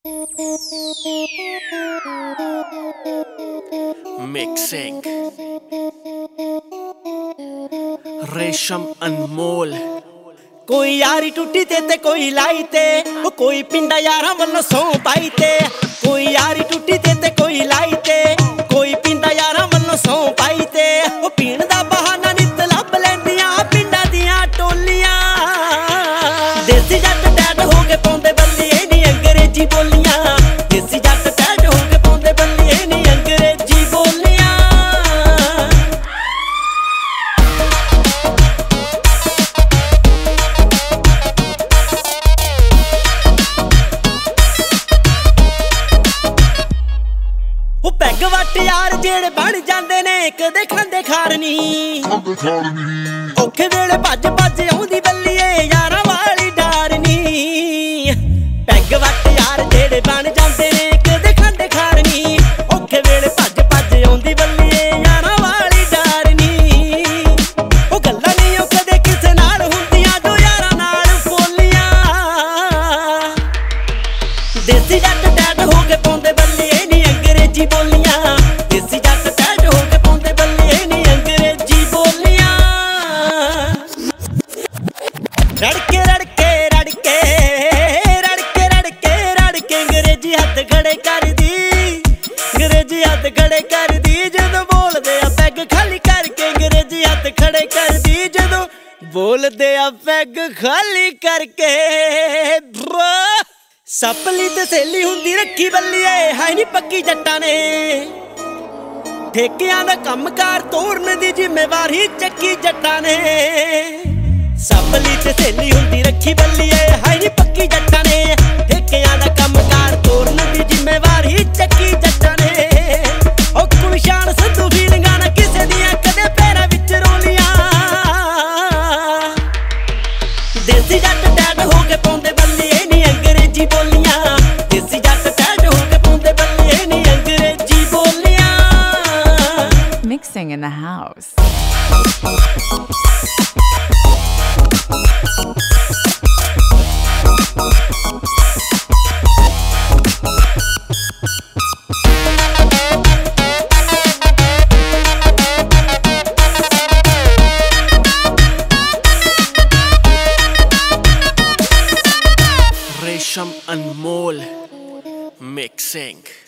Mixing रेशम अनमोल कोई यारी टूटी ते कोई लाई ते कोई पिंडा यारा वल्लों सौ पाई ते कोई यारी टूटी ते कोई लाई ते कोई पिंडा यारा वल्लों सौ पाई ते पीण दा बहाना नित लभ लैंदियां पिंडा दियां टोलियां देसी जट टैट हो के पाउंदे बल्लिए नी अंग्रेजी बोलियां देसी जट टैट हो के पाउंदे बल्लिए नी अंग्रेजी बोलियां पैग वट यार जेड़े बन जांदे ने कदे खांदे खार नी औखे वेले भज भज आउंदी बल्लिए यारां वाली डार नी पैग वट यार जेड़े बन जांदे ने कदे खांदे खार नी औखे वेले भज भज आउंदी बल्लिए यारां वाली डार नी ओ गल्लां नहीं ओ कदे किसे नाल हुंदियां जो यारां नाल बोलियां देसी जट टैट हो के पाउंदे बल्लिए नी अंग्रेजी बोलियां देसी जट टैट हो के पाउंदे बल्लिए नी अंग्रेजी बोलियां रड़के रड़के रड़के रड़के रड़के रड़के अंग्रेजी हथ खड़े कर दी अंग्रेजी हथ खड़े कर दी जदों बोलदे आ पैग खाली करके अंग्रेजी हथ खड़े कर दी जदों बोलदे आ पैग खाली करके सपली ते सहेली हुंदी रखी बल्लिए है नी पक्की जट्टां ने ठेकियां दा कम्मकार तोड़न दी जिम्मेवारी चक्की जट्टां ने सपली ते सहेली हुंदी रखी बल्लिए है नी पक्की जट्टां ने ठेकियां दा कम्मकार तोड़न दी जिम्मेवारी चक्की जट्टां ने ओ कुलशान संधू फीलिंगां ना किसे दियां कदे पैरां विच रोलियां देसी जट टैट हो के पाउंदे बल्लिए नी अंग्रेजी बोलियां देसी जट टैट हो के पाउंदे बल्लिए नी अंग्रेजी बोलियां Mixing in the house. रेशम अनमोल मिक्सिंग